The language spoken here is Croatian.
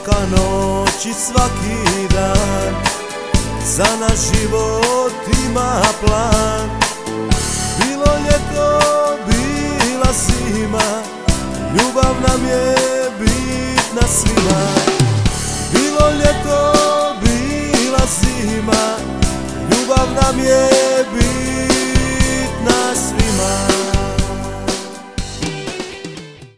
svaka noć i svaki dan za naš život ima plan. Bilo ljeto, bila zima, ljubav nam je bitna svima. Bilo ljeto, bila zima, ljubav nam je bitna.